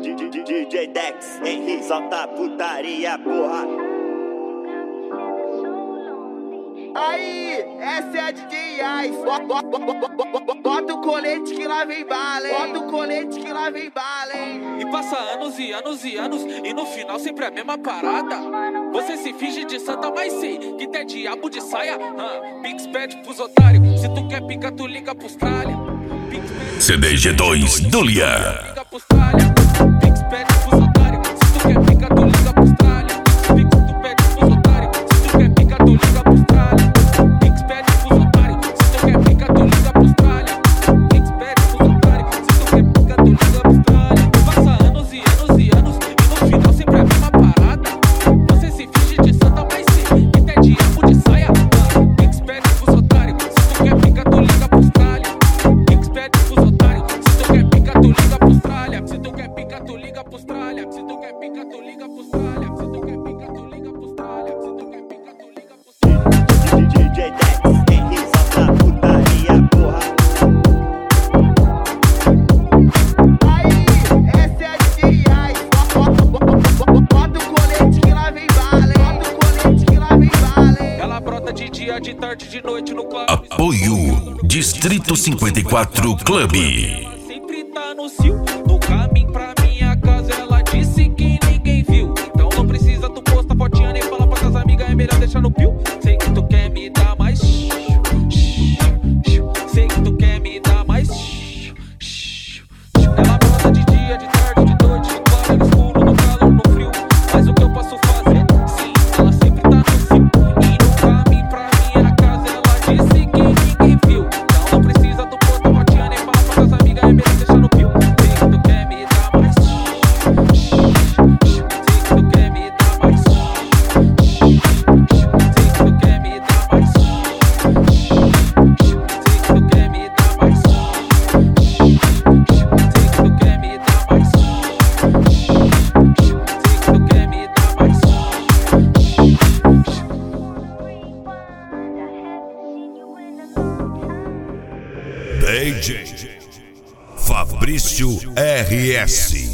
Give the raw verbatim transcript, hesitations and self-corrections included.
D J Dex, Henry, solta putaria, porra. Aí, essa é a D J Ice. Bota o colete que lá vem bala, hein? Bota o colete que lá vem bala, hein? E passa anos e anos e anos, e no final sempre a mesma parada. Você se finge de santa, mas sei que tem diabo de saia. uh, Pix pede pros otários, se tu quer pica tu liga pros tralha. C D G dois do Lia. Liga pros tralha. Pix pede pros otários, se tu quer pica tu liga pros tralha. Pix tu pede pros otários, se tu quer pica tu liga pros tralha. Pix pede pros otários, se tu quer pica tu liga pros tralha. Pix pede pros otários, se tu quer pica tu liga pros tralha. Passa anos e anos e anos, e no final sempre a mesma parada. Você se finge de santa, mas sei que tem diabo de saia. uh, Pix pede pros otários, se tu quer pica tu liga pros tralha. Pix pede pros otários, se tu quer pica tu liga pros tralha. Se tu quer pica tu liga pros tralha. Se tu quer pica tu liga pros tralha. Se tu quer pica tu liga pros tralha. Se tu quer pica tu liga pros tralha. D J Dex, Henry, solta putaria, porra. Aí, essa é a D J Ice. Bota o colete que lá vem bala, hein? Bota o colete que lá vem bala, hein? Ela brota de dia, de tarde, de noite no clube. Apoio Distrito cinquenta e quatro Clube. Sempre tá no cio, no caminho pra minha casa. Ela disse que ninguém viu, então não precisa tu postar fotinha nem falar pras amigas. É melhor deixar no pio. Sei que tu quer me dar mais. Sei que tu quer me dar mais. Ela brota de dia, de tarde, de noite, no claro, no escuro, no calor, no frio. Mas o que eu posso fazer? Sim, ela sempre tá no cio. E no caminho pra minha casa ela disse que ninguém viu, então não precisa tu postar fotinha nem falar pras amigas. É melhor deixar no pio. Sei que tu quer me dar mais. Sei que tu quer me dar mais. Sei que tu quer me dar mais. Sei que tu quer me dar mais. Sei que tu quer me dar mais. Sei que tu quer me dar mais. D J Fabrício R S.